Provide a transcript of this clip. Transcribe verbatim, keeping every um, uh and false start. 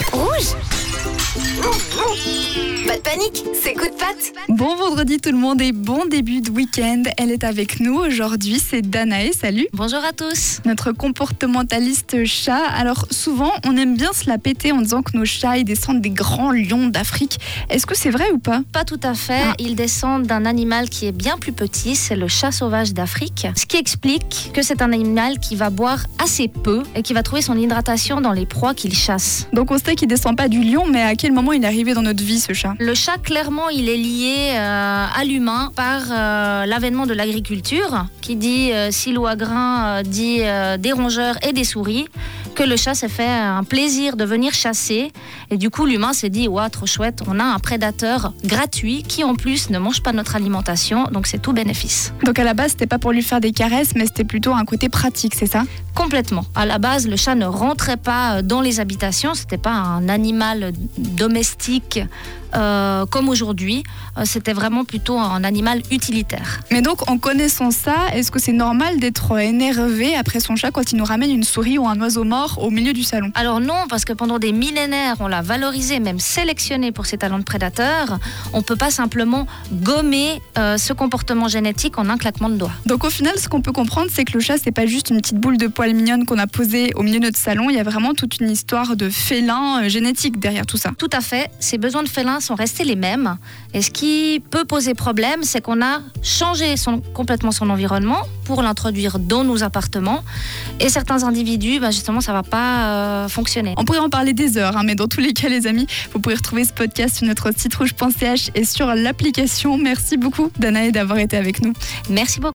Rouge. Pas de panique, c'est coup de patte. Bon vendredi tout le monde et bon début de week-end. Elle est avec nous aujourd'hui, c'est Danae, salut. Bonjour à tous. Notre comportementaliste chat. Alors souvent, on aime bien se la péter en disant que nos chats ils descendent des grands lions d'Afrique. Est-ce que c'est vrai ou pas? Pas tout à fait. Ah. Ils descendent d'un animal qui est bien plus petit, c'est le chat sauvage d'Afrique. Ce qui explique que c'est un animal qui va boire assez peu et qui va trouver son hydratation dans les proies qu'il chasse. Donc on sait qu'il descend pas du lion, mais à quel moment il est arrivé dans notre vie ce chat? Le chat, clairement, il est lié euh, à l'humain par euh, l'avènement de l'agriculture, qui dit euh, silo à grains, euh, dit euh, des rongeurs et des souris, que le chat s'est fait un plaisir de venir chasser. Et du coup, l'humain s'est dit, ouais, trop chouette, on a un prédateur gratuit qui, en plus, ne mange pas notre alimentation, donc c'est tout bénéfice. Donc à la base, c'était pas pour lui faire des caresses, mais c'était plutôt un côté pratique, c'est ça? Complètement. À la base, le chat ne rentrait pas dans les habitations, c'était pas un animal domestique euh, comme aujourd'hui, euh, c'était vraiment plutôt un animal utilitaire. Mais donc, en connaissant ça, est-ce que c'est normal d'être énervé après son chat quand il nous ramène une souris ou un oiseau mort au milieu du salon? Alors non, parce que pendant des millénaires, on l'a valorisé, même sélectionné pour ses talents de prédateur. On peut pas simplement gommer euh, ce comportement génétique en un claquement de doigts. Donc au final, ce qu'on peut comprendre, c'est que le chat, c'est pas juste une petite boule de poils mignonne qu'on a posée au milieu de notre salon. Il y a vraiment toute une histoire de félin euh, génétique derrière tout ça. Tout à fait. Ses besoins de félin sont restés les mêmes. Et ce qui peut poser problème, c'est qu'on a changé son, complètement son environnement pour l'introduire dans nos appartements. Et certains individus, bah justement, ça va pas euh, fonctionner. On pourrait en parler des heures, hein, mais dans tous les cas, les amis, vous pouvez retrouver ce podcast sur notre site rouge point c h et sur l'application. Merci beaucoup, Danae, d'avoir été avec nous. Merci beaucoup.